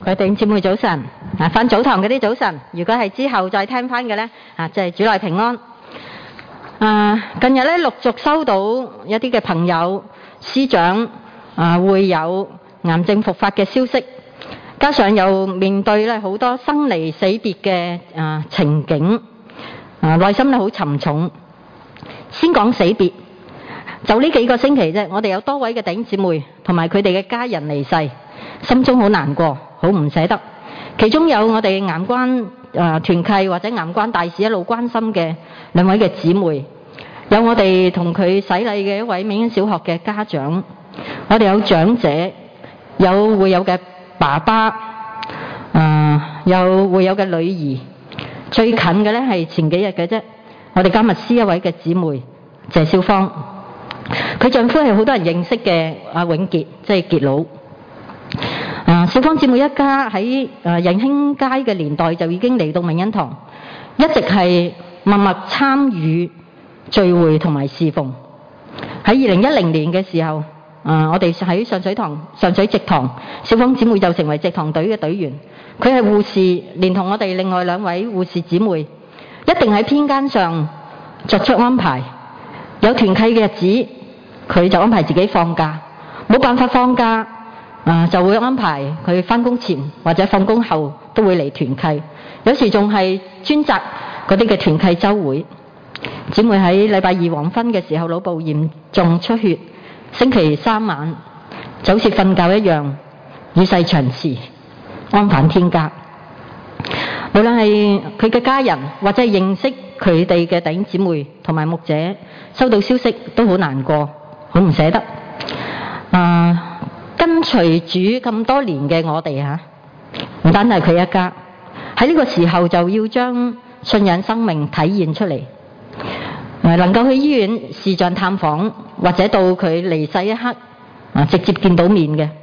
各位弟兄姊妹早晨，返早堂嗰啲早晨，如果係之後再聽返嘅呢，就係主內平安。近日呢陸續收到一啲嘅朋友、師長會有癌症復發嘅消息，加上又面對呢好多生離死別嘅情景，內心呢好沉重。先講死別，就呢幾個星期啫，我哋有多位嘅弟兄姊妹同埋佢哋嘅家人離世，心中好難過，好唔捨得。其中有我哋癌關團契或者癌關大使一路關心嘅兩位嘅姊妹，有我哋同佢洗禮嘅一位美英小學嘅家長，我哋有長者，有會友嘅爸爸，有會友嘅女兒。最近嘅呢係前幾日嘅啫，我哋加密師一位嘅姊妹謝少芳，佢丈夫係好多人認識嘅阿永傑，即係傑佬。少芳姊妹一家喺仁興街嘅年代就已經嚟到明恩堂，一直係默默參與聚會同埋侍奉。喺2010年嘅時候，我哋喺上水植堂，少芳姊妹就成為植堂隊嘅隊員。佢係護士，連同我哋另外兩位護士姊妹，一定喺編間上作出安排。有團契嘅日子，佢就安排自己放假；冇辦法放假，就會安排佢返工前或者放工後都會嚟團契。有時仲係專責嗰啲嘅團契週會。姊妹喺禮拜二黃昏嘅時候腦部嚴重出血，星期三晚就好似瞓覺一樣，與世長辭，安返天家。無論係佢嘅家人或者係認識佢哋嘅弟兄姊妹同埋牧者，收到消息都好難過，好唔捨得。跟隨主咁多年嘅我哋唔單係佢一家，喺呢個時候就要將信仰生命體現出嚟。能夠去醫院視像探訪，或者到佢離世一刻直接見到面嘅，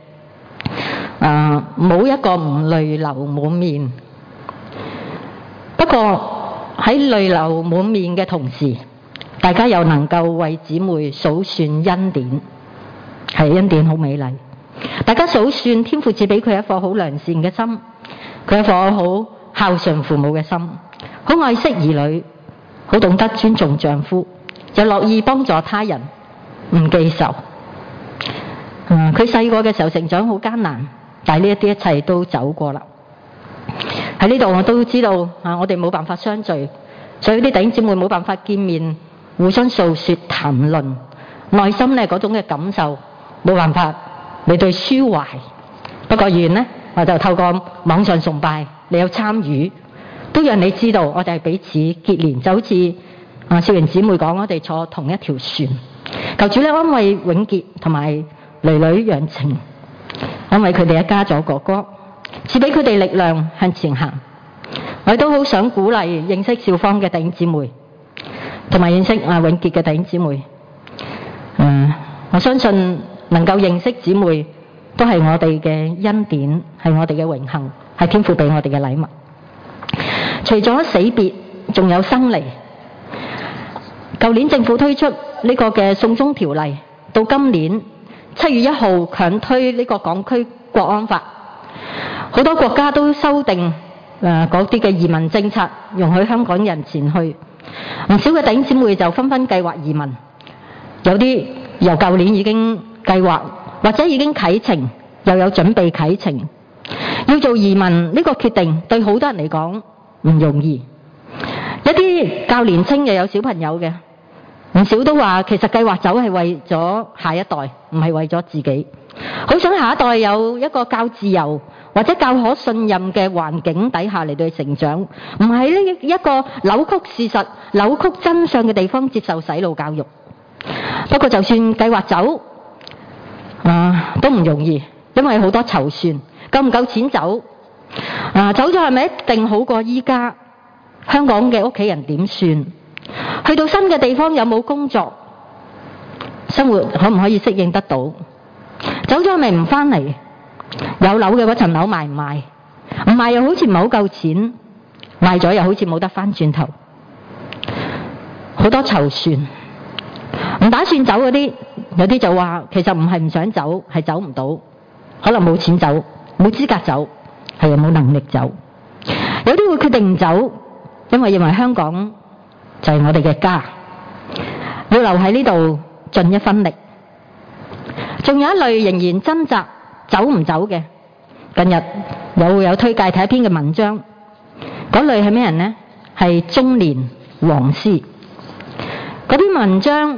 冇一個唔淚流滿面。不過喺淚流滿面嘅同時，大家又能夠為姊妹數算恩典，係恩典好美麗。大家數算天父賜俾佢一顆好良善嘅心，佢一顆好孝順父母嘅心，好愛惜兒女，好懂得尊重丈夫，又樂意幫助他人，唔記仇。佢細個嘅時候成長好艱難，但係呢一啲一切都走過啦。喺呢度我都知道我哋冇辦法相聚，所以啲弟兄姊妹冇辦法見面，互相訴說談論，內心呢嗰種嘅感受冇辦法你對抒懷。不過願呢，我就透過網上崇拜，你有參與，都讓你知道我哋係彼此結連，就好似少年姊妹講，我哋坐同一條船。求主呢安慰永傑同埋女女楊晴，安慰佢哋一家咗哥哥，賜俾佢哋力量向前行。我亦都好想鼓勵認識少芳嘅弟兄姊妹，同埋認識永傑嘅弟兄姊妹。我相信能夠認識姊妹都係我哋嘅恩典，係我哋嘅榮幸，係天父俾我哋嘅禮物。除咗死別，仲有生離。舊年政府推出呢個嘅送中條例，到今年7月1號強推呢個港區國安法，好多國家都修訂嗰啲嘅移民政策，容許香港人前去。唔少嘅弟兄姊妹就紛紛計劃移民，有啲由舊年已經計劃，或者已經啟程，又有準備啟程。要做移民呢個決定，對好多人嚟講唔容易。一啲較年青又有小朋友嘅，唔少都話其實計劃走係為咗下一代，唔係為咗自己。好想下一代有一個較自由或者較可信任嘅環境底下嚟到成長，唔喺呢一個扭曲事實、扭曲真相嘅地方接受洗腦教育。不過就算計劃走都唔容易，因為好多籌算，夠唔夠錢走？走咗係咪一定好過依家？香港嘅屋企人點算？去到新嘅地方有冇工作？生活可唔可以適應得到？走咗係咪唔返嚟？有樓嘅嗰層樓賣唔賣？唔賣又好似唔係好夠錢，賣咗又好似冇得返轉頭。好多籌算，唔打算走嗰啲，有啲就話其實唔係唔想走，係走唔到，可能冇錢走，冇資格走， 係冇能力走。有啲會決定唔走，因為認為香港就係我哋嘅家，要留喺呢度盡一分力。仲有一類仍然掙扎走唔走嘅，近日有推介睇一篇嘅文章，嗰類係咩人呢？係中年黃絲。嗰篇文章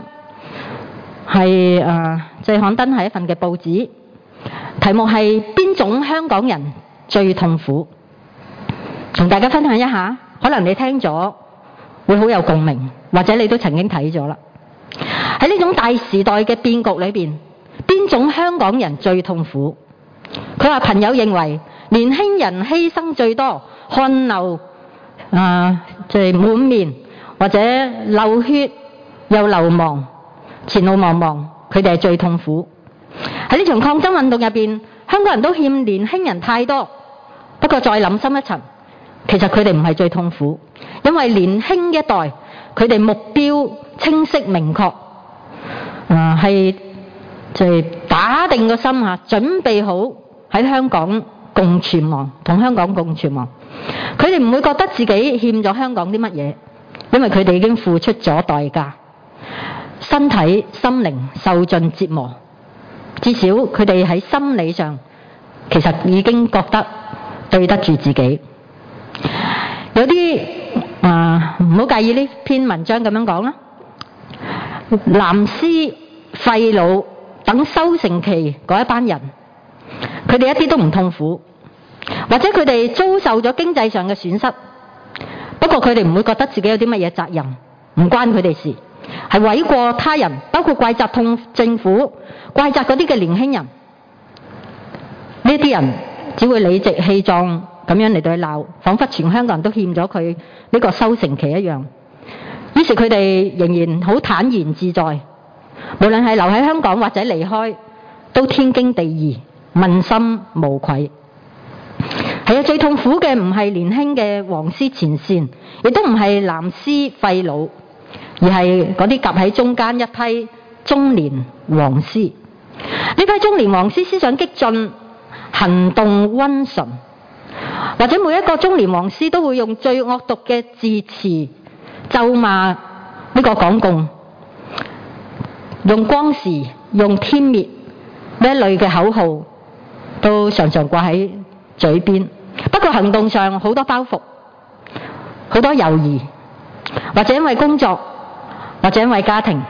係即係刊登喺一份嘅報紙，題目係邊種香港人最痛苦？同大家分享一下，可能你聽咗會好有共鳴，或者你都曾經睇咗啦。喺呢種大時代嘅變局裏邊，邊種香港人最痛苦？佢話朋友認為年輕人犧牲最多，汗流即係滿面，或者流血又流亡，前路茫茫，佢哋係最痛苦。喺呢場抗爭運動入邊，香港人都欠年輕人太多。不過再諗深一層，其實佢哋唔係最痛苦，因為年輕一代佢哋目標清晰明確，係就係打定個心嚇，準備好喺香港共存亡，同香港共存亡。佢哋唔會覺得自己欠咗香港啲乜嘢，因為佢哋已經付出咗代價，身體心靈受盡折磨，至少佢哋喺心理上其實已經覺得對得住自己。有啲唔好介意呢篇文章咁樣講啦，藍絲廢老等收成期嗰一班人，佢哋一啲都唔痛苦，或者佢哋遭受咗經濟上嘅損失，不過佢哋唔會覺得自己有啲乜嘢責任，唔關佢哋事，係諉過他人，包括怪責政府，怪責嗰啲嘅年輕人。呢啲人只會理直氣壯咁樣嚟到去鬧，彷彿全香港人都欠咗佢呢個收成期一樣。於是佢哋仍然好坦然自在，無論係留喺香港或者離開，都天經地義，問心無愧。係啊，最痛苦嘅唔係年輕嘅黃絲前線，亦都唔係藍絲廢老，而係嗰啲夾喺中間一批中年黃絲。呢批中年黃絲思想激進，行動溫順，或者每一個中年黃絲都會用最惡毒嘅字詞咒罵呢個港共，用光時、用天滅呢一類嘅口號都常常掛喺嘴邊。不過行動上好多包袱，好多猶豫，或者因為工作，或者因為家庭，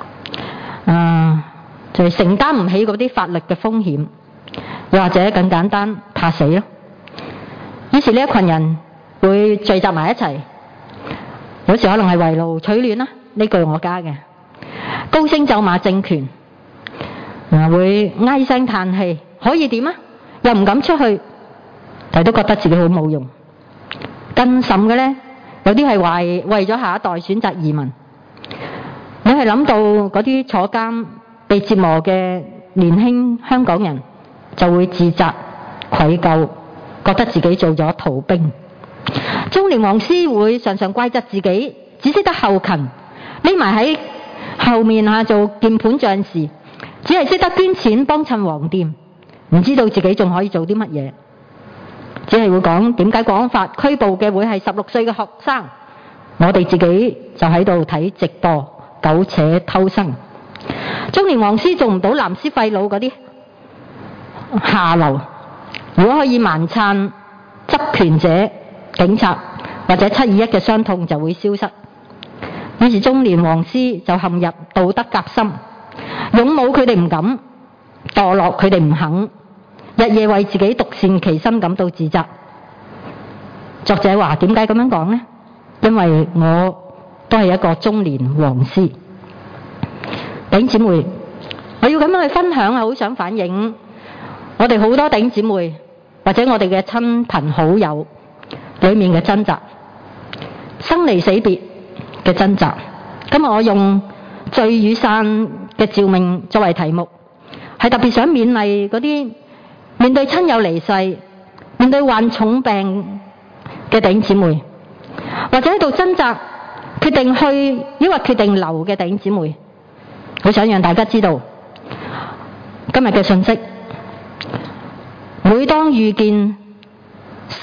就係承擔唔起嗰啲法律嘅風險，又或者更簡單怕死咯。於是呢一群人會聚集埋一齊，有時可能係圍爐取暖啦，呢句我加嘅，高聲咒罵政權，會唉聲嘆氣，可以點啊？又唔敢出去，但係都覺得自己好冇用。更甚嘅呢，有啲係為咗下一代選擇移民。你係諗到嗰啲坐監被折磨嘅年輕香港人，就會自責愧疚，覺得自己做咗逃兵。中年黃絲會常常怪責自己，只識得後勤，匿埋喺後面做鍵盤將士，只係識得捐錢幫襯黃店，唔知道自己仲可以做啲乜嘢，只係會講點解國安法拘捕嘅會係16歲嘅學生，我哋自己就喺度睇直播苟且偷生。中年黃絲做唔到藍絲廢老嗰啲下流，如果可以盲撐執權者、警察或者721嘅傷痛就會消失。於是中年黃絲就陷入道德夾心，勇武佢哋唔敢，墮落佢哋唔肯，日夜為自己獨善其身感到自責。作者話點解咁樣講呢？因為我都係一個中年黃絲。弟兄姊妹，我要咁樣去分享，係好想反映我哋好多弟兄姊妹或者我哋嘅親朋好友裏面嘅掙扎，生離死別嘅掙扎。今日我用罪與散嘅召命作為題目，係特別想勉勵嗰啲面對親友離世、面對患重病嘅弟兄姊妹，或者喺度掙扎決定去抑或決定留嘅弟兄姊妹，好想讓大家知道今日嘅信息。每當遇見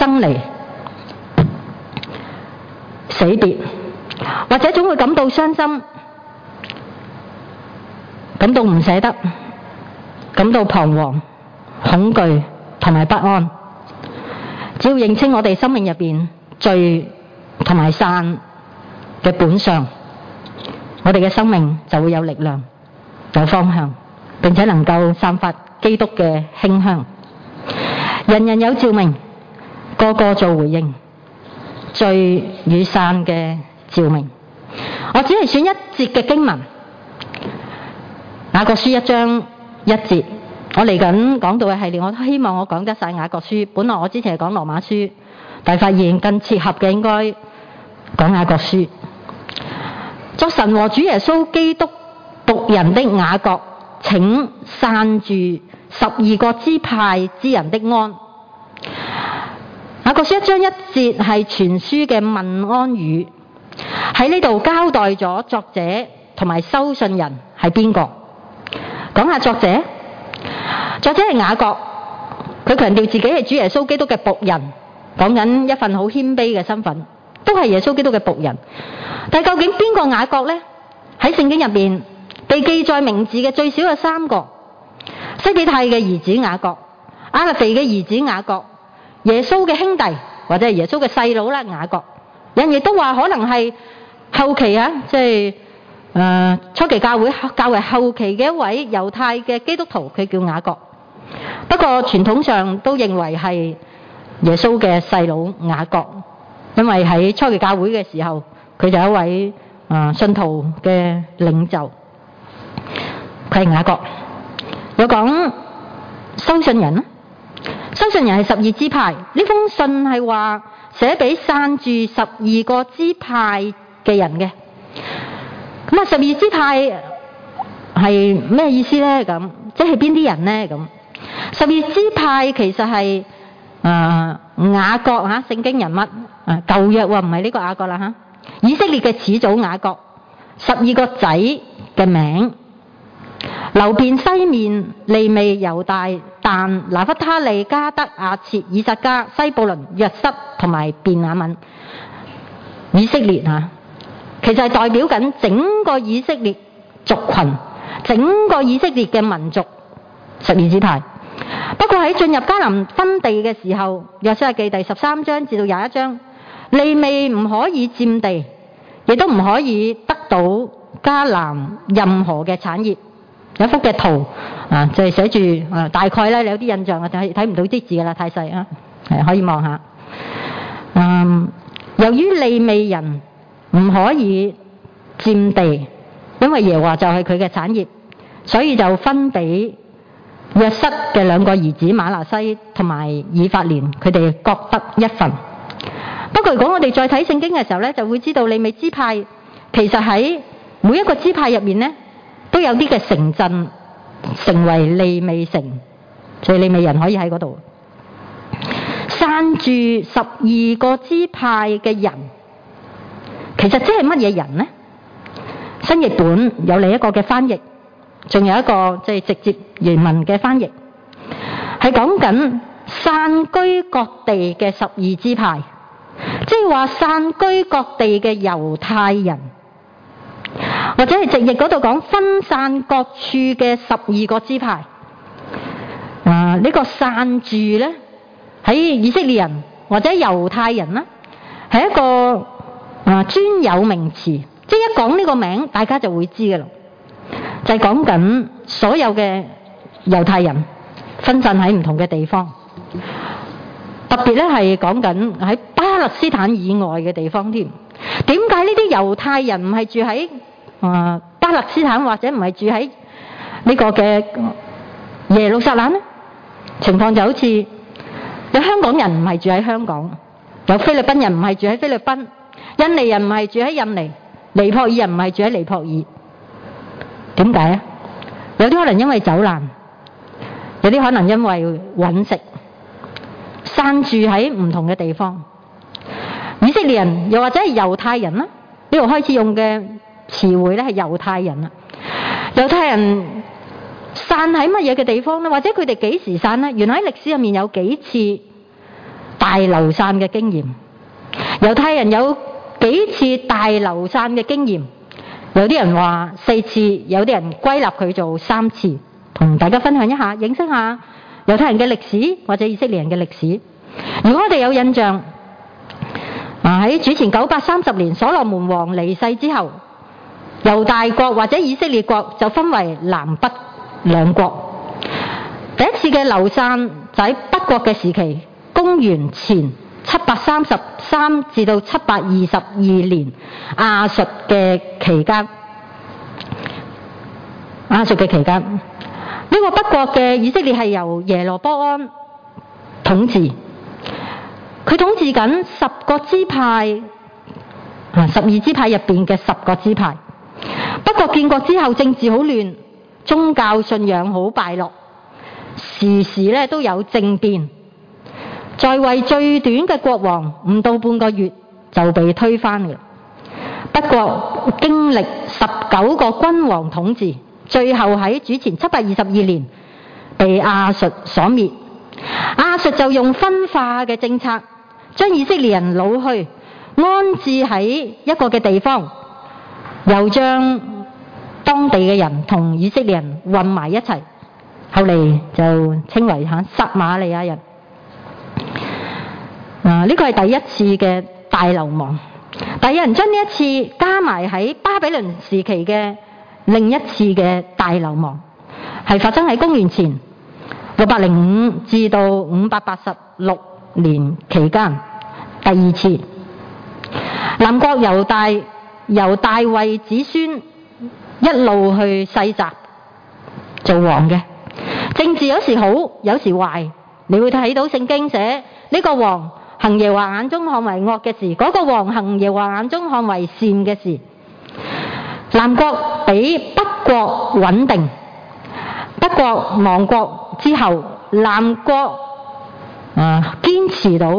生離死別，或者總會感到傷心，感到唔捨得，感到彷徨、恐懼同埋不安。只要認清我哋生命入邊罪同埋散嘅本相，我哋嘅生命就會有力量、有方向，並且能夠散發基督嘅馨香。人人有召命，個個做回應，罪與散嘅召命。我只係選一節嘅經文，雅各書1章1節。我嚟緊講到嘅系列，我希望我講得晒雅各書。本來我之前係講羅馬書，但係發現更切合嘅應該講雅各書。作神和主耶穌基督僕人的雅各，請散住12個支派之人的安。雅各書1章1節係全書嘅問安語，喺呢度交代咗作者同埋收信人係邊個。講下作者。作者係雅各，佢強調自己係主耶穌基督嘅僕人，講緊一份好謙卑嘅身份，都係耶穌基督嘅僕人。但係究竟邊個雅各呢？喺聖經入邊被記載名字嘅最少有3個：西比泰嘅兒子雅各、亞勒腓嘅兒子雅各、耶穌嘅兄弟或者係耶穌嘅細佬啦雅各。人亦都話可能係後期即係初期教會較為後期嘅一位猶太嘅基督徒，佢叫雅各。不過傳統上都認為係耶穌嘅細佬雅各，因為喺初期教會嘅時候，佢就係一位信徒嘅領袖，佢係雅各。有講收信人啦，收信人係12支派。呢封信係話寫俾散住12個支派嘅人嘅。咁啊，12支派係咩意思呢？咁即係邊啲人呢？咁12支派其實係雅各聖經人物舊約唔係呢個雅各啦以色列嘅始祖雅各12個仔嘅名：流便、西面、利未、猶大、但、拿弗他利、加德、亞設、以撒迦、西布倫、約瑟同埋便雅憫。以色列其實係代表緊整個以色列族群，整個以色列嘅民族12支派。不過喺進入迦南分地嘅時候，約書亞記第13章至到21章，利未唔可以佔地，亦都唔可以得到迦南任何嘅產業。有幅嘅圖就係寫住大概咧，你有啲印象睇唔到啲字噶啦，太細係可以望下。由於利未人唔可以佔地，因為耶和華就係佢嘅產業，所以就分俾約瑟嘅2個兒子瑪拿西同埋以法蓮，佢哋各得一份。不過如果我哋再睇聖經嘅時候咧，就會知道利未支派其實喺每一個支派入面咧，都有啲嘅城鎮成為利未城，所以利未人可以喺嗰度。散住12個支派嘅人，其實即係乜嘢人呢？新譯本有另一個嘅翻譯，仲有一個即係直接原文嘅翻譯，係講緊散居各地嘅12支派，即係話散居各地嘅猶太人，或者係直譯嗰度講分散各處嘅12個支派。呢個散住呢，喺以色列人或者猶太人呢，係一個專有名詞，即係一講呢個名，大家就會知㗎啦。就係講緊所有嘅猶太人分散喺唔同嘅地方，特別咧係講緊喺巴勒斯坦以外嘅地方添。點解呢啲猶太人唔係住喺巴勒斯坦，或者唔係住喺呢個嘅耶路撒冷呢？情況就好似有香港人唔係住喺香港，有菲律賓人唔係住喺菲律賓，印尼人唔係住喺印尼，尼泊爾人唔係住喺尼泊爾。點解啊？有啲可能因為走難，有啲可能因為揾食，散住喺唔同嘅地方。以色列人又或者係猶太人啦，呢度開始用嘅詞彙咧係猶太人啦。猶太人散喺乜嘢嘅地方呢？或者佢哋幾時散呢？原來喺歷史入面有幾次大流散嘅經驗。猶太人有幾次大流散嘅經驗，有啲人話4次，有啲人歸納佢做3次，同大家分享一下，認識下猶太人嘅歷史或者以色列人嘅歷史。如果我哋有印象，喺主前930年所羅門王離世之後，猶大國或者以色列國就分為南北兩國。第一次嘅流散就喺北國嘅時期，公元前733至到722年亞述嘅期間。呢個北國嘅以色列係由耶羅波安統治，佢統治緊10個支派，12支派入邊嘅10個支派。北國建國之後，政治好亂，宗教信仰好敗落，時時咧都有政變。在位最短嘅國王唔到半個月就被推翻嘅。北國經歷19個君王統治，最後喺主前722年被亞述所滅。亞述就用分化嘅政策，將以色列人擄去安置喺一個嘅地方，又將當地嘅人同以色列人混埋一齊，後嚟就稱為撒瑪利亞人。呢個係第一次嘅大流亡。但有人將呢一次加埋喺巴比倫時期嘅另一次嘅大流亡，係發生喺公元前605至到586年期間，第二次。南國由大衛子孫一路去世襲做王嘅，政治有時好有時壞。你會睇到聖經寫呢個王行耶和華眼中看為惡嘅事，嗰個王行耶和華眼中看為善嘅事。南國比北國穩定，北國亡國之後，南國堅持到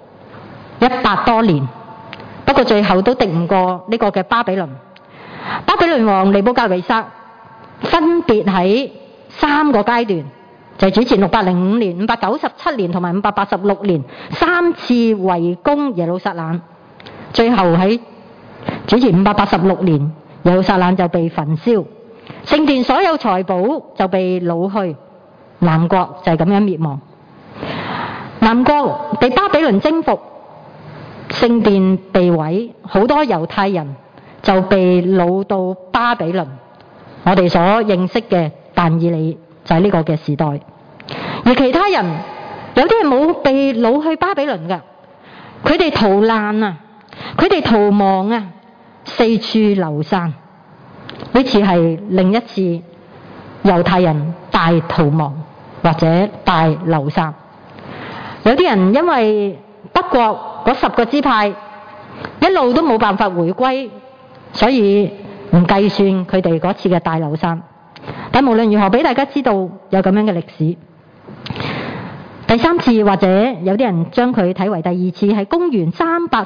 100多年，不過最後都敵唔過呢個嘅巴比倫。巴比倫王尼布甲尼撒分別喺3個階段，就係主前605年、597年同埋586年3次圍攻耶路撒冷，最後喺主前586年耶路撒冷就被焚燒，聖殿所有財寶就被擄去，南國就係咁樣滅亡。南國被巴比倫征服，聖殿被毀，好多猶太人就被擄到巴比倫。我哋所認識嘅但以理就係呢個嘅時代。而其他人有啲係冇被擄去巴比倫嘅，佢哋逃難啊，佢哋逃亡啊，四處流散。呢次係另一次猶太人大逃亡或者大流散。有啲人因為北國嗰10個支派一路都冇辦法回歸，所以唔計算佢哋嗰次嘅大流散。但無論如何，俾大家知道有咁樣嘅歷史。第3次或者有啲人將佢睇為第2次，係公元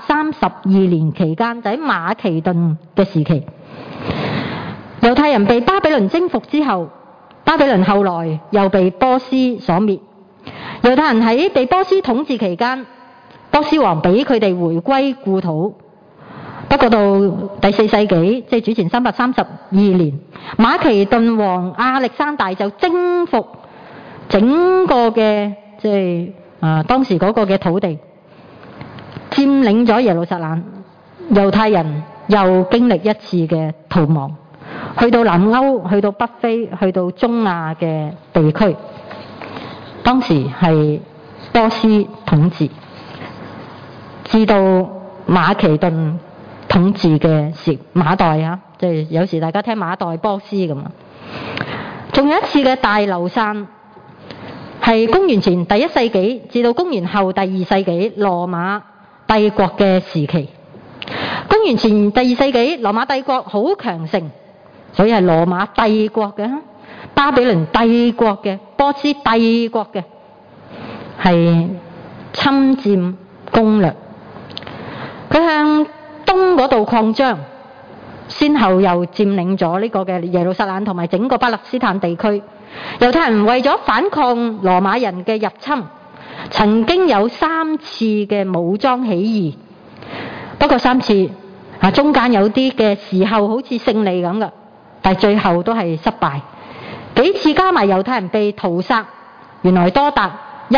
332年期間，就喺馬其頓嘅時期。猶太人被巴比倫征服之後，巴比倫後來又被波斯所滅。猶太人喺被波斯統治期間，波斯王俾佢哋回歸故土。不過到第4世紀，即係主前332年，馬其頓王亞歷山大就征服整個嘅當時嗰個嘅土地，佔領咗耶路撒冷。猶太人又經歷一次嘅逃亡，去到南歐，去到北非，去到中亞嘅地區。當時係波斯統治，至到馬其頓統治嘅時，馬代啊，即係有時大家聽馬代波斯咁啊。仲有一次嘅大流散，係公元前第1世紀至到公元後第2世紀羅馬帝國嘅時期。公元前第2世紀羅馬帝國好強盛，所以係羅馬帝國嘅，巴比倫帝國嘅，波斯帝國嘅，係侵佔攻略。佢向東嗰度擴張，先後又佔領咗呢個嘅耶路撒冷同埋整個巴勒斯坦地區。猶太人為咗反抗羅馬人嘅入侵，曾經有3 次嘅武裝起義，不過3次中間有啲嘅時候好似勝利咁嘅，但係最後都係失敗。幾次加埋猶太人被屠殺，原來多達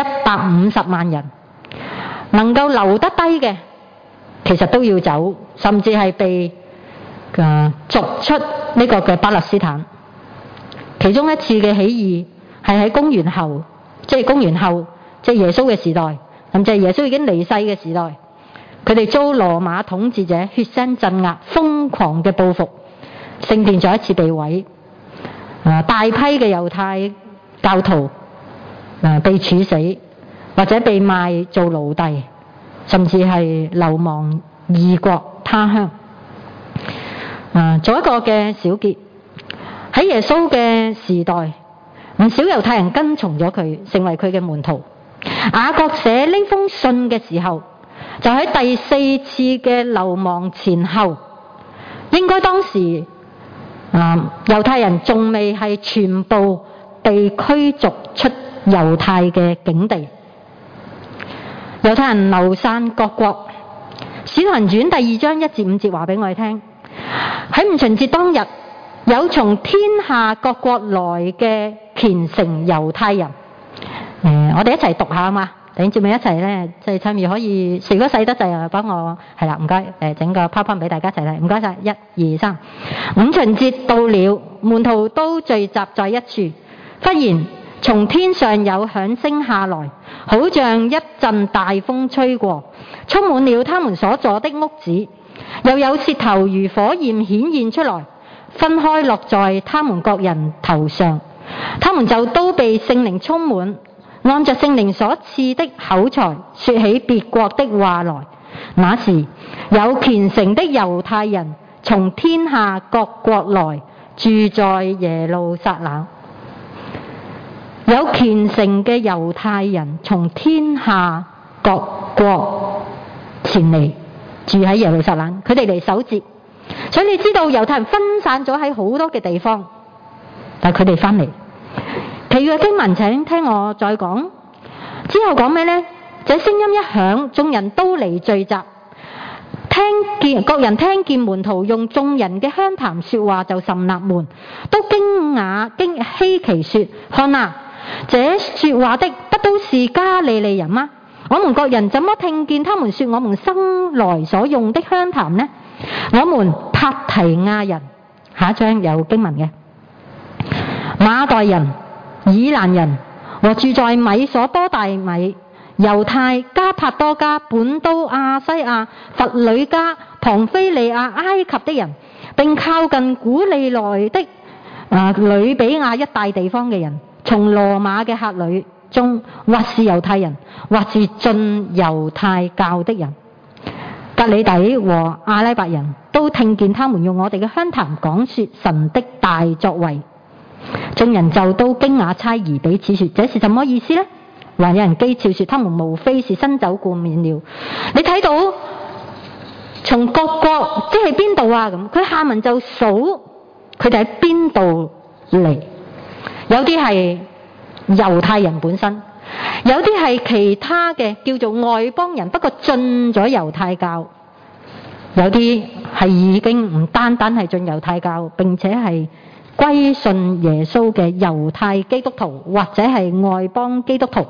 150萬人，能夠留得低嘅其實都要走，甚至係被逐出呢個嘅巴勒斯坦。其中一次嘅起義係喺公元後，即係耶穌嘅時代，甚至係耶穌已經離世嘅時代，佢哋遭羅馬統治者血腥鎮壓，瘋狂嘅報復，聖殿再一次被毀，大批嘅猶太教徒被處死，或者被賣做奴隸，甚至係流亡異國他鄉。做一個嘅小結，喺耶穌嘅時代，唔少猶太人跟從咗佢，成為佢嘅門徒。雅各寫呢封信嘅時候，就喺第4次嘅流亡前後，應該當時猶太人仲未係全部被驅逐出猶太嘅境地，猶太人流散各國。使徒行傳第2章1至5節話俾我哋聽，喺五旬節當日，有從天下各國來嘅虔誠猶太人。我哋一齊讀下啊嘛，弟兄姊妹一齊咧，即係參與可以，如果使得滯啊，幫我係啦，唔該，整個 PowerPoint 俾大家一齊睇，唔該晒，1、2、3。五旬節到了，門徒都聚集在一處，忽然從天上有響聲下來，好像一陣大風吹過，充滿了他們所坐的屋子，又有舌頭如火焰顯現出來，分開落在他們各人頭上，他們就都被聖靈充滿，按着聖靈所賜的口才說起別國的話來。那時有虔誠的猶太人從天下各國來，住在耶路撒冷。有虔誠嘅猶太人從天下各國前嚟，住喺耶路撒冷，佢哋嚟守節。所以你知道猶太人分散咗喺好多嘅地方，但係佢哋翻嚟。其餘嘅經文請聽我再講。之後講咩呢？這聲音一響，眾人都嚟聚集，各人聽見門徒用眾人嘅鄉談說話，就甚納悶，都稀奇說：看啊，這說話的不都是加利利人嗎？我們各人怎麼聽見他們說我們生來所用的鄉談呢？我們帕提亞人，下一章有經文嘅，馬代人、以蘭人和住在米所波大米、猶太、加帕多家、本都、亞西亞、弗呂家、龐菲利亞、埃及的人，並靠近古利奈的呂比亞一帶地方嘅人，從羅馬嘅客旅中，或是猶太人，或是進猶太教的人，革哩底和阿拉伯人都聽見他們用我哋嘅鄉談講說神的大作為。眾人就都驚訝猜疑，彼此說：這是什麼意思呢？還有人譏誚說：他們無非是新酒冠冕了。你睇到從各國即係邊度啊？咁佢下文就數佢哋喺邊度嚟，有啲係猶太人本身，有啲係其他嘅叫做外邦人，不過進咗猶太教，有啲係已經唔單單係進猶太教，並且係歸信耶穌嘅猶太基督徒，或者係外邦基督徒。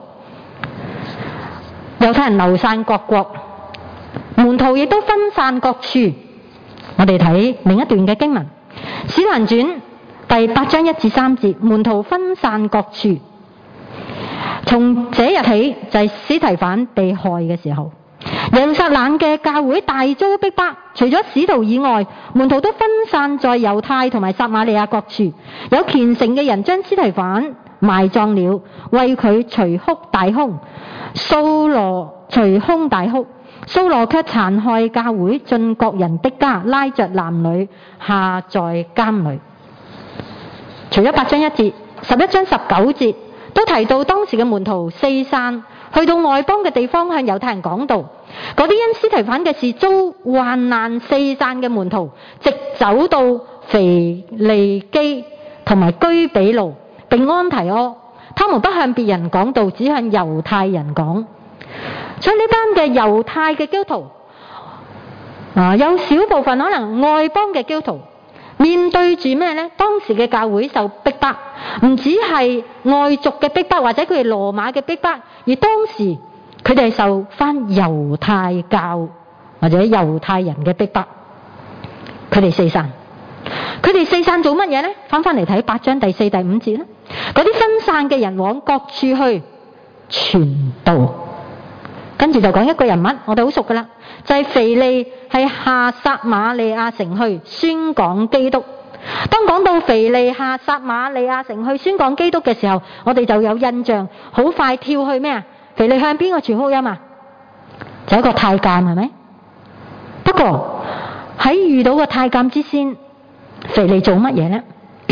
猶太人流散各國，門徒亦都分散各處。我哋睇另一段嘅經文，《使徒行傳》第8章1至3節，門徒分散各處。從這日起就係司提反被害嘅時候，耶路撒冷嘅教會大遭逼迫，除咗使徒以外，門徒都分散在猶太同埋撒瑪利亞各處。有虔誠嘅人將司提反埋葬了，為佢隨哭大哭。掃羅隨哭大哭，掃羅卻殘害教會，進各人的家，拉着男女下在監裏。除咗8章1節，11章19節都提到當時嘅門徒四散，去到外邦嘅地方向猶太人講道。嗰啲因司提反嘅事遭患難四散嘅門徒，直走到腓利基同埋居比路並安提阿，他們不向別人講道，只向猶太人講。 所以呢班嘅猶太嘅基督徒有少部分可能外邦嘅基督徒面對住咩呢？當時嘅教會受逼迫，唔止係外族嘅逼迫，或者佢哋羅馬嘅逼迫，而當時佢哋係受翻猶太教或者猶太人嘅逼迫。佢哋四散，做乜嘢呢？翻嚟睇8章第4、第5節啦。嗰啲分散嘅人往各處去傳道，跟住就講一個人物，我哋好熟噶啦，就係腓利，係下撒瑪利亞城去宣講基督。當講到腓利下撒瑪利亞城去宣講基督嘅時候，我哋就有印象，好快跳去咩啊？腓利向邊個傳福音啊？就一個太監，係咪？不過喺遇到個太監之先，腓利做乜嘢呢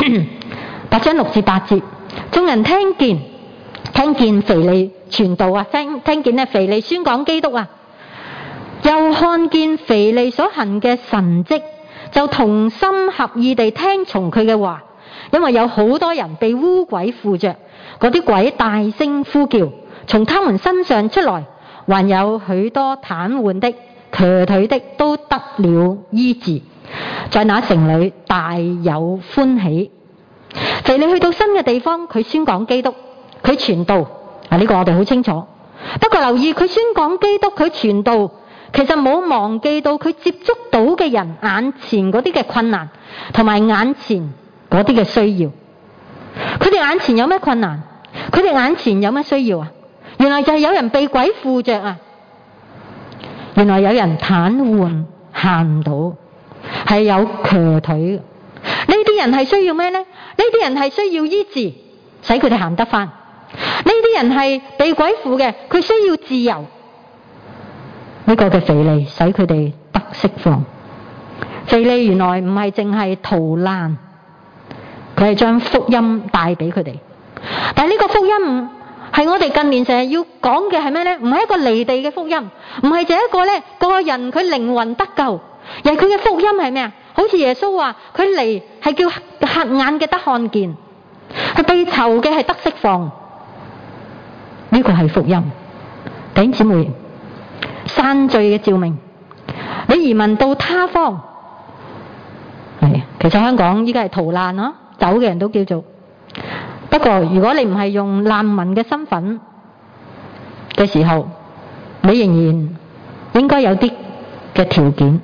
？8章6至8節，眾人聽見腓利傳道啊，聽見咧腓利宣講基督啊，又看見腓利所行嘅神蹟，就同心合意地聽從佢嘅話。因為有好多人被污鬼附着，嗰啲鬼大聲呼叫，從他們身上出來，還有許多癱瘓的、瘸腿的都得了醫治，在那城裏大有歡喜。腓利去到新嘅地方，佢宣講基督，佢傳道呢個我哋好清楚。不過留意佢宣講基督，佢傳道，其實冇忘記到佢接觸到嘅人眼前嗰啲嘅困難，同埋眼前嗰啲嘅需要。佢哋眼前有咩困難？佢哋眼前有咩需要啊？原來就係有人被鬼附着啊！原來有人癱瘓行唔到，係有瘸腿。呢啲人係需要咩呢？呢啲人係需要醫治，使佢哋行得返。呢啲人係被鬼附嘅，佢需要自由。呢個嘅腓利使佢哋得釋放。腓利原來唔係淨係逃難，佢係將福音帶俾佢哋。但係呢個福音係我哋近年成日要講嘅係咩呢？唔係一個離地嘅福音，唔係就一個呢個人佢靈魂得救，而係佢嘅福音係咩啊？好似耶穌話佢嚟係叫瞎眼嘅得看見，係被囚嘅係得釋放。呢個係福音。弟兄姊妹，散聚嘅召命，你移民到他方，其實香港依家係逃難咯，走嘅人都叫做。不過如果你唔係用難民嘅身份嘅時候，你仍然應該有啲嘅條件。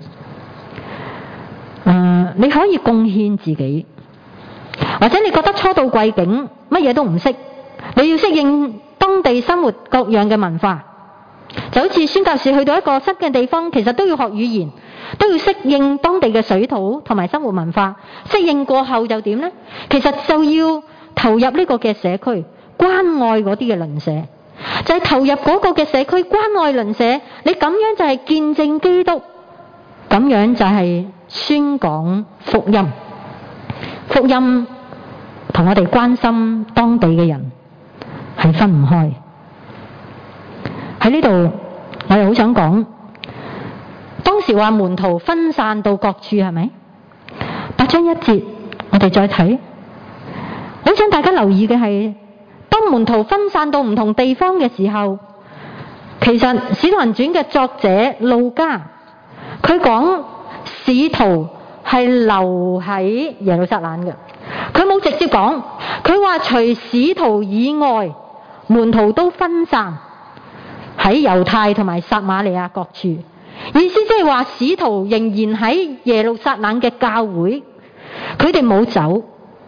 你可以貢獻自己，或者你覺得初到貴境乜嘢都唔識，你要適應當地生活各樣嘅文化。就好似宣教士去到一個新嘅地方，其實都要學語言，都要適應當地嘅水土同埋生活文化。適應過後就點呢？其實就要投入呢個嘅社區，關愛嗰啲嘅鄰舍，就係投入嗰個嘅社區，關愛鄰舍。你咁樣就係見證基督，咁樣就係宣講福音。福音同我哋關心當地嘅人係分唔開。喺呢度我又好想講，當時話門徒分散到各處，係咪？8章1節我哋再睇，好想大家留意嘅係，當門徒分散到唔同地方嘅時候，其實使徒行傳嘅作者路加佢講使徒係留喺耶路撒冷嘅，佢冇直接講，佢話除使徒以外，門徒都分散喺猶太同埋撒瑪利亞各處。意思即係話使徒仍然喺耶路撒冷嘅教會，佢哋冇走，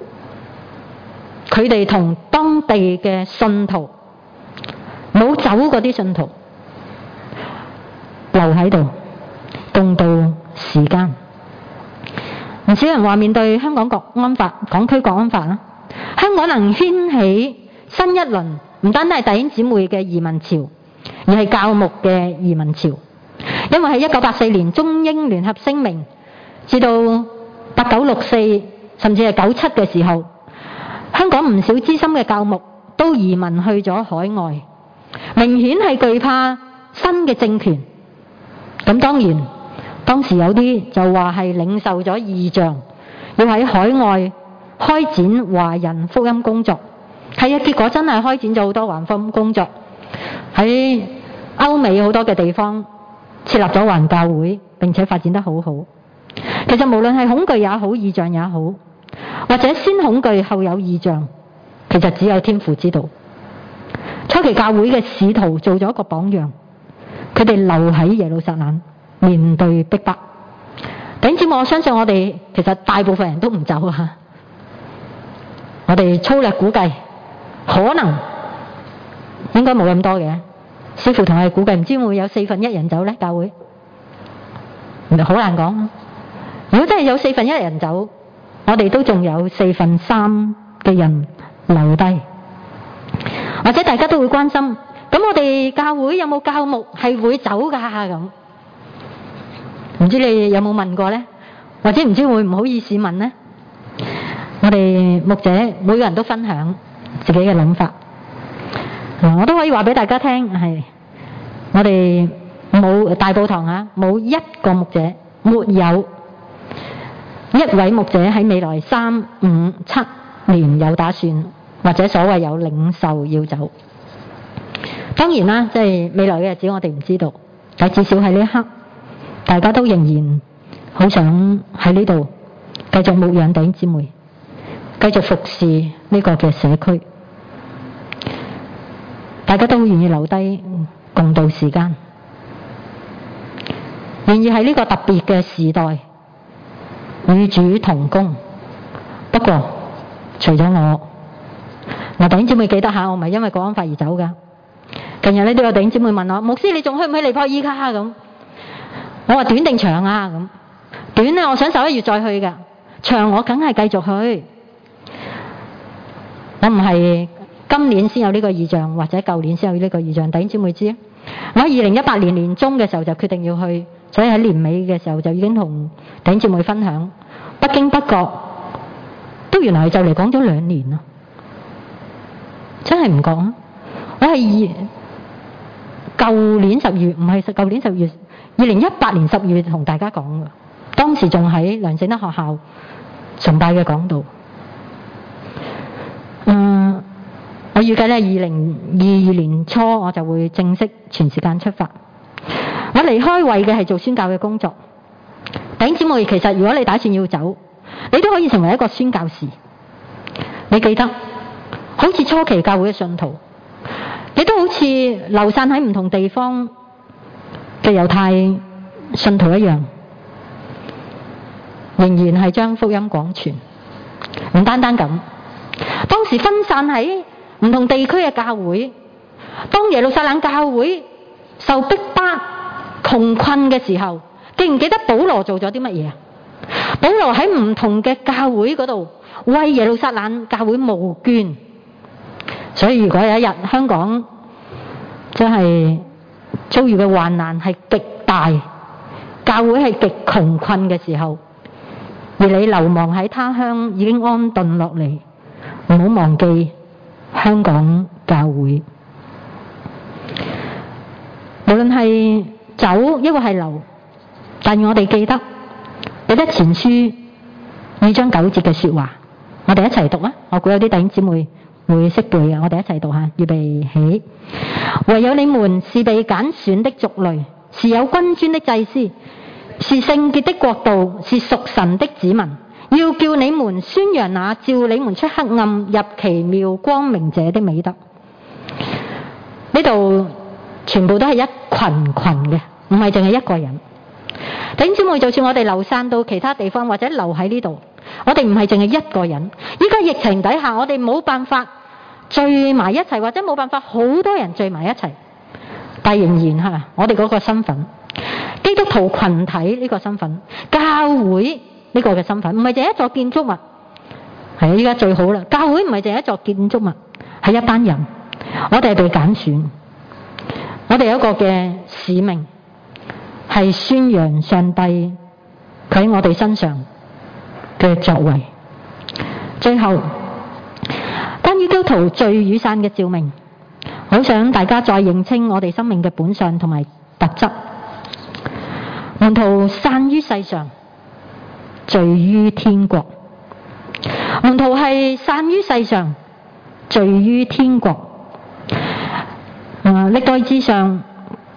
佢哋同當地嘅信徒冇走，嗰啲信徒留喺度共度時間。唔少人話面對香港國安法、港區國安法啦，香港能掀起新一輪唔單單係弟兄姊妹嘅移民潮，而係教牧嘅移民潮。因為喺1984年中英聯合聲明，至到8964甚至係97嘅時候，香港唔少資深嘅教牧都移民去咗海外，明顯係懼怕新嘅政權。咁當然當時有啲就話係領受咗異象，要喺海外開展華人福音工作。係啊，結果真係開展咗好多華人福音工作。喺歐美好多嘅地方設立咗環教會，並且發展得好好。其實無論係恐懼也好，異象也好，或者先恐懼後有異象，其實只有天父知道。初期教會嘅使徒做咗一個榜樣，佢哋留喺耶路撒冷面對逼迫。弟兄姊妹，我相信我哋其實大部分人都唔走啊。我哋粗略估計，可能應該冇咁多嘅。師父同我哋估計，唔知會唔會有1/4人走呢？教會好難講。如果真係有1/4人走，我哋都仲有3/4嘅人留低。或者大家都會關心，咁我哋教會有冇教牧係會走㗎？咁唔知你有冇問過呢？或者唔知會唔好意思問呢？我哋牧者每個人都分享自己嘅諗法，我都可以話俾大家聽，係我哋冇大埔堂啊，冇一個牧者，沒有一位牧者喺未來3、5、7年有打算，或者所謂有領袖要走。當然啦，即係未來嘅日子我哋唔知道，但至少喺呢一刻，大家都仍然好想喺呢度繼續牧養弟兄姊妹，繼續服侍呢個嘅社區。大家都願意留低共度時間，願意喺呢個特別嘅時代與主同工。不過除咗我，弟兄姊妹記得下，我唔係因為國安法而走噶。近日呢都有弟兄姊妹問我，牧師你仲去唔去尼泊爾㗎？咁我話短定長啊？咁短呢，我想11月再去噶。長我梗係繼續去。我唔係今年先有呢個異象，或者舊年先有呢個異象。弟兄姊妹知，我喺2018年年中嘅時候就決定要去，所以喺年尾嘅時候就已經同弟兄姊妹分享。不經不覺都原來就嚟講咗2年啦，真係唔覺啊！我係舊年10月，唔係舊年10月，2018年10月同大家講嘅，當時仲喺梁聖德學校崇拜嘅講道。我預計咧2022年初我就會正式全時間出發。我離開為嘅係做宣教嘅工作。弟兄姊妹，其實如果你打算要走，你都可以成為一個宣教士。你記得，好似初期教會嘅信徒，你都好似流散喺唔同地方嘅猶太信徒一樣，仍然係將福音廣傳。唔單單咁，當時分散喺唔同地區嘅教會，當耶路撒冷教會受逼迫、窮困嘅時候，記唔記得保羅做咗啲乜嘢啊？保羅喺唔同嘅教會嗰度為耶路撒冷教會募捐。所以如果有一日香港真係遭遇嘅患難係極大，教會係極窮困嘅時候，而你流亡喺他鄉已經安頓落嚟，唔好忘記香港教會。無論係走抑或係留，但我哋記得彼得前書2章9節嘅說話，我哋一齊讀啊！我估有啲弟兄姊妹會識背嘅，我哋一齊讀下。預備起。唯有你們是被揀選的族類，是有君尊的祭司，是聖潔的國度，是屬神的子民，要叫你們宣揚那照你們出黑暗入奇妙光明者的美德。呢度全部都係一群嘅，唔係淨係一個人。弟兄姊妹，就算我哋流散到其他地方或者留喺呢度，我哋唔係淨係一個人。依家疫情底下，我哋冇辦法聚埋一齊，或者冇辦法好多人聚埋一齊，但仍然係我哋嗰個身份，基督徒群體呢個身份，教會呢個嘅身份，唔係淨係一座建築物。係啊，依家最好啦，教會唔係淨係一座建築物，係一班人，我哋係被揀選，我哋有一個嘅使命，係宣揚上帝佢喺我哋身上嘅作為。最後，關於基督徒聚與散嘅召命，好想大家再認清我哋生命嘅本相同埋特質。門徒散於世上，聚於天國。門徒係散於世上，聚於天國。歷代志上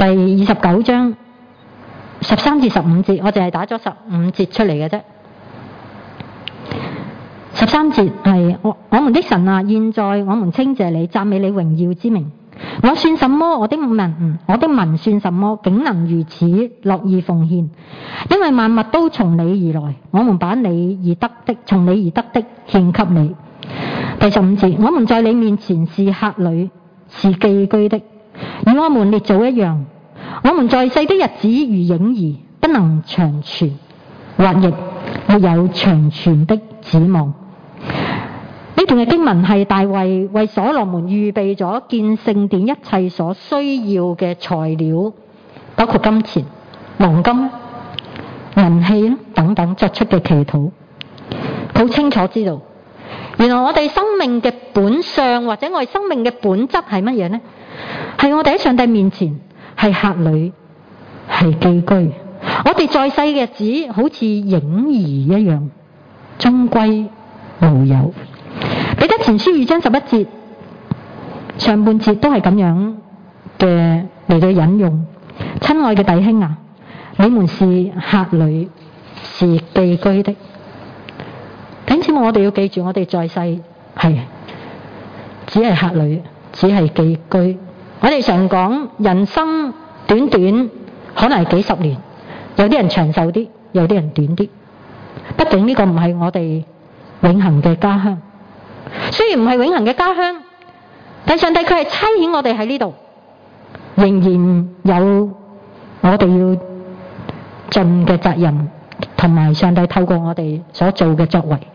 29章13至15節，我淨係打咗15節出嚟嘅啫。13節係我們的神啊，現在我們稱謝你，讚美你榮耀之名。我算什麼？我的民算什麼？竟能如此樂意奉獻？因為萬物都從你而來，我們把你而得的，從你而得的獻給你。第15節，我們在你面前是客旅，是寄居的，與我們列祖一樣。我們在世的日子如影兒，不能長存，或亦沒有長存的指望。呢段嘅經文係大衛為所羅門預備咗建聖殿一切所需要嘅材料，包括金錢、黃金、銀器等等作出嘅祈禱。好清楚知道，原來我哋生命嘅本相或者我哋生命嘅本質係乜嘢呢？係我哋喺上帝面前係客旅，係寄居。我哋在世嘅日子好似影兒一樣，終歸無有。彼得前書2章11節上半節都係咁樣嘅嚟到引用。親愛嘅弟兄啊，你們是客旅，是寄居的。弟兄姊妹，我哋要記住，我哋在世係只係客旅，只係寄居。我哋常講人生短短可能係幾十年，有啲人長壽啲，有啲人短啲。畢竟呢個唔係我哋永恆嘅家鄉。雖然唔係永恆嘅家鄉，但上帝佢係差遣我哋喺呢度，仍然有我哋要盡嘅責任，同埋上帝透過我哋所做嘅作為。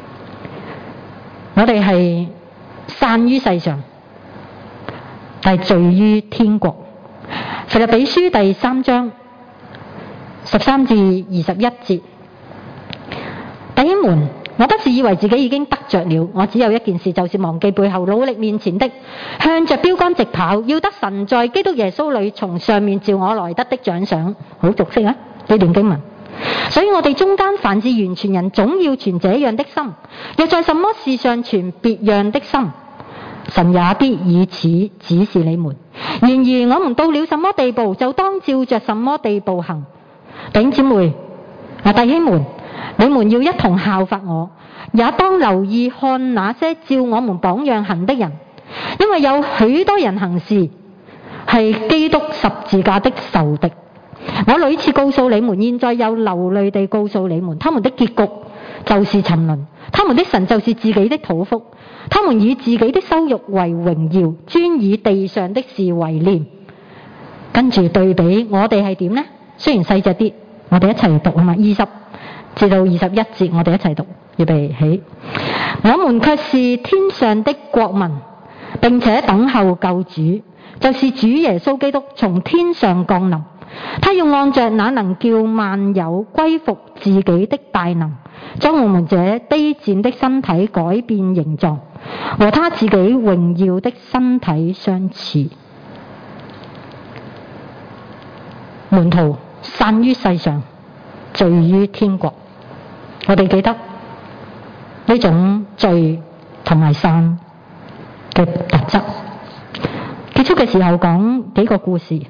我哋係散於世上，但係聚於天國。腓立比書第3章13至21節，弟兄們，我不是以為自己已經得着了，我只有一件事，就是忘記背後，努力面前的，向着標竿直跑，要得神在基督耶穌裏從上面召我來得的獎賞。好熟悉啊，呢段經文。所以我哋中間凡是完全人，總要存這樣的心；若在什麼事上存別樣的心，神也必以此指示你們。然而我們到了什麼地步，就當照着什麼地步行。弟兄姊妹、弟兄們，你們要一同效法我，也當留意看那些照我們榜樣行的人，因為有許多人行事係基督十字架的仇敵。我屢次告訴你們，現在又流淚地告訴你們，他們的結局就是沉淪，他們的神就是自己的肚腹，他們以自己的羞辱為榮耀，專以地上的事為念。跟住對比我哋係點呢？雖然細隻啲，我哋一齊讀啊嘛，20至到21節，我哋一齊讀，預備起。我們卻是天上的國民，並且等候救主，就是主耶穌基督從天上降臨。他要按着那能叫萬有歸服自己的大能，將我們這卑賤的身體改變形狀，和他自己榮耀的身體相似。門徒散於世上，聚於天國。我哋記得呢種聚同埋散嘅特質。結束嘅時候講幾個故事。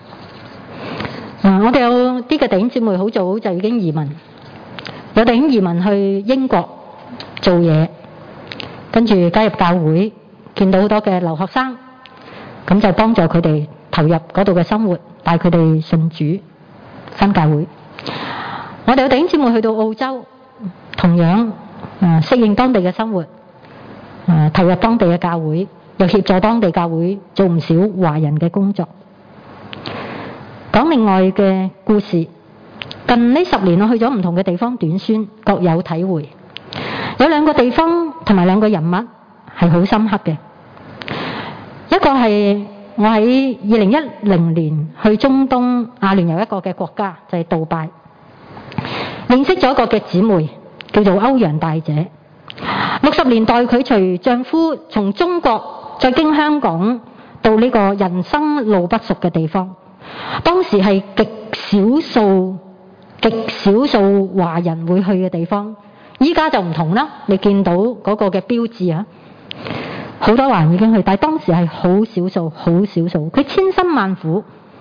我哋有啲嘅弟兄姊妹好早就已經移民，有弟兄移民去英國做嘢，跟住加入教會，見到好多嘅留學生，咁就幫助佢哋投入嗰度嘅生活，帶佢哋信主新教會。我哋有弟兄姊妹去到澳洲，同樣適應當地嘅生活，投入當地嘅教會，又協助當地教會做唔少華人嘅工作。講另外嘅故事，近呢10年我去咗唔同嘅地方短宣，各有體會。有兩個地方同埋兩個人物係好深刻嘅。一個係我喺2010年去中東阿聯酋一個嘅國家，就係杜拜，認識咗一個嘅姊妹叫做歐陽大姐。60年代佢隨丈夫從中國再經香港到呢個人生路不熟嘅地方。當時係極少數華人會去嘅地方，依家就唔同啦。你見到嗰個嘅標誌啊，好多華人已經去，但係當時係好少數。佢千辛萬苦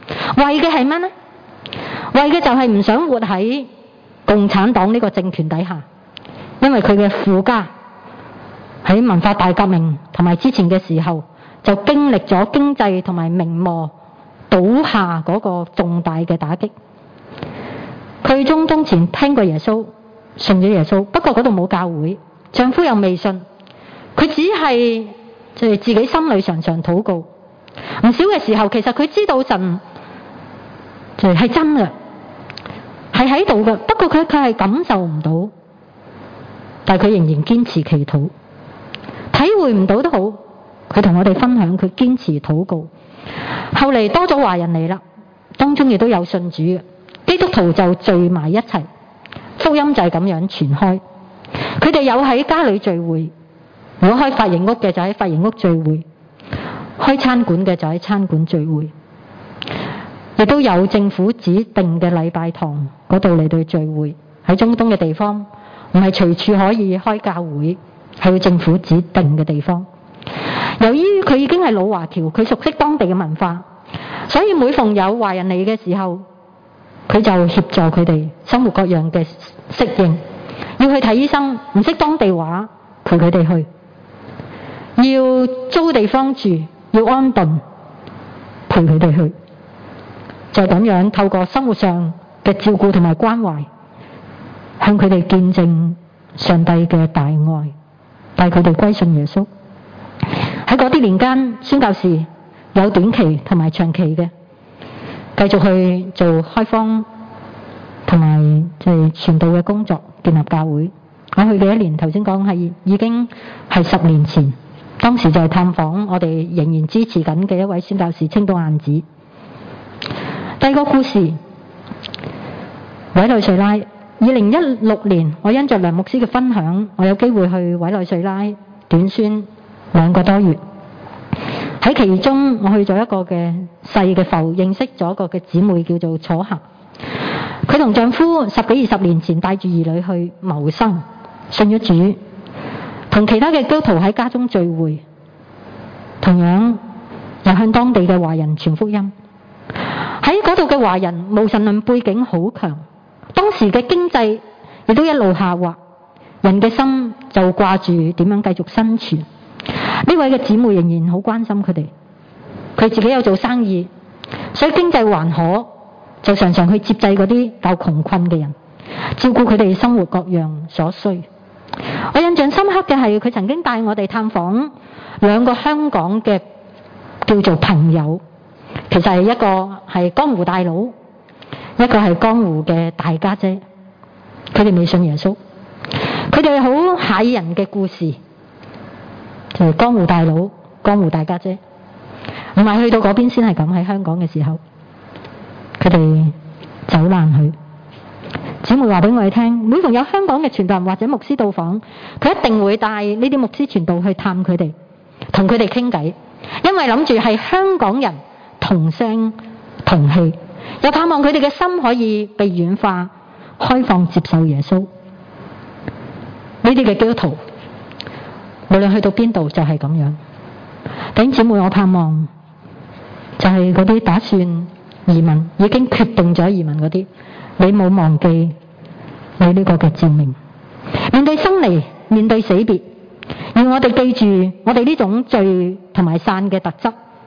為嘅係乜呢？為嘅就係唔想活喺共產黨呢個政權底下，因為佢嘅父家喺文化大革命同埋之前嘅時候就經歷咗經濟同埋名望倒下嗰個重大嘅打擊。佢中東前聽過耶穌，信咗耶穌，不過嗰度冇教會，丈夫又未信，佢只係自己心裏常常禱告。唔少嘅時候，其實佢知道神係真嘅，係喺度嘅，不過佢係感受唔到，但係佢仍然堅持祈禱，體會唔到都好，佢同我哋分享佢堅持禱告。後嚟多咗華人嚟啦，當中亦都有信主嘅基督徒就聚埋一齊，福音就係咁樣傳開。佢哋有喺家裏聚會，如果開髮型屋嘅就喺髮型屋聚會，開餐館嘅就喺餐館聚會，亦都有政府指定嘅禮拜堂嗰度嚟到聚會。喺中東嘅地方唔係隨處可以開教會，係要政府指定嘅地方。由於佢已經係老華僑，佢熟悉當地嘅文化，所以每逢有華人嚟嘅時候，佢就協助佢哋生活各樣嘅適應。要去睇醫生，唔識當地話，陪佢哋去；要租地方住，要安頓，陪佢哋去。就咁樣透過生活上嘅照顧同埋關懷，向佢哋見證上帝嘅大愛，帶佢哋歸信耶穌。喺嗰啲年間，宣教士有短期同埋長期嘅，繼續去做開荒同埋即係傳道嘅工作，建立教會。我去嘅一年，頭先講係已經係10年前，當時就係探訪我哋仍然支持緊嘅一位宣教士青島晏子。第二個故事，委內瑞拉。2016年，我因着梁牧師嘅分享，我有機會去委內瑞拉短宣2個多月。喺其中，我去咗一個嘅細嘅埠，認識咗一個嘅姊妹叫做楚霞。佢同丈夫10幾20年前帶住兒女去謀生，信咗主，同其他嘅基督徒喺家中聚會，同樣又向當地嘅華人傳福音。喺嗰度嘅華人無神論背景好強，當時嘅經濟亦都一路下滑，人嘅心就掛住點樣繼續生存。呢位嘅姊妹仍然好關心佢哋，佢自己有做生意，所以經濟還可，就常常去接濟嗰啲較窮困嘅人，照顧佢哋生活各樣所需。我印象深刻嘅係佢曾經帶我哋探訪2個香港嘅叫做朋友，其實係一個係江湖大佬，一個係江湖嘅大家姐。佢哋未信耶穌，佢哋好駭人嘅故事，就係江湖大佬、江湖大家姐。唔係去到嗰邊先係咁，喺香港嘅時候，佢哋走難去。姊妹話俾我哋聽，每逢有香港嘅傳道人或者牧師到訪，佢一定會帶呢啲牧師傳道去探佢哋，同佢哋傾偈，因為諗住係香港人同聲同氣，又盼望佢哋嘅心可以被軟化、開放接受耶穌。呢啲嘅基督徒，無論去到邊度就係咁樣。弟兄姊妹，我盼望就係嗰啲打算移民、已經決定咗移民嗰啲，你冇忘記你呢個嘅召命。面對生離，面對死別，要我哋記住我哋呢種聚同埋散嘅特質，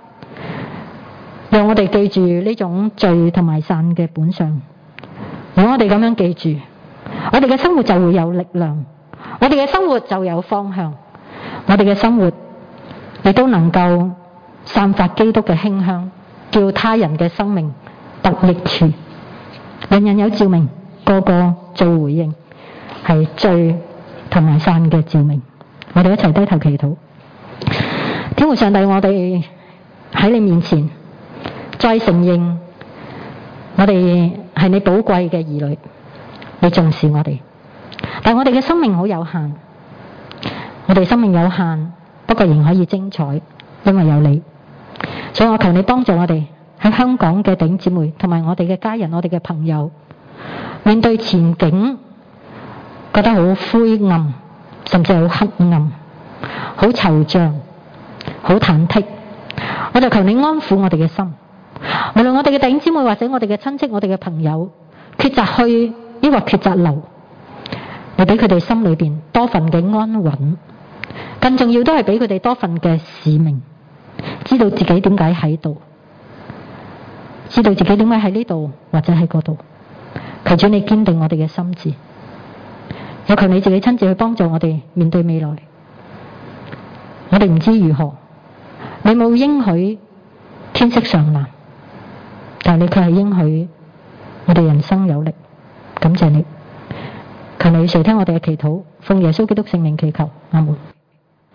讓我哋記住呢種聚同埋散嘅本相。如果我哋咁樣記住，我哋嘅生活就會有力量，我哋嘅生活就有方向，我哋嘅生活亦都能夠散發基督嘅馨香，叫他人嘅生命得益處。人人有召命，個個做回應，係聚同埋散嘅召命。我哋一齊低頭祈禱。天父上帝，我哋喺你面前再承認我哋係你寶貴嘅兒女，你重視我哋，但係我哋嘅生命好有限，我哋生命有限，不過仍可以精彩，因為有你。所以我求你幫助我哋喺香港嘅弟兄姊妹同埋我哋嘅家人、我哋嘅朋友，面對前景覺得好灰暗，甚至好黑暗、好惆悵、好忐忑，我就求你安撫我哋嘅心， 無論我哋嘅弟兄姊妹或者我哋嘅親戚、我哋嘅朋友，抉擇去抑或抉擇留，你俾佢哋心裏邊多份嘅安穩，更重要都係俾佢哋多份嘅使命，知道自己點解喺度，知道自己點解喺呢度或者喺嗰度。求主你堅定我哋嘅心志，有求你自己親自去幫助我哋面對未來。我哋唔知如何，你冇應許天色常藍，但你卻係應許我哋人生有力。感謝你，求你垂聽我哋嘅祈禱，奉耶穌基督聖名祈求，阿門。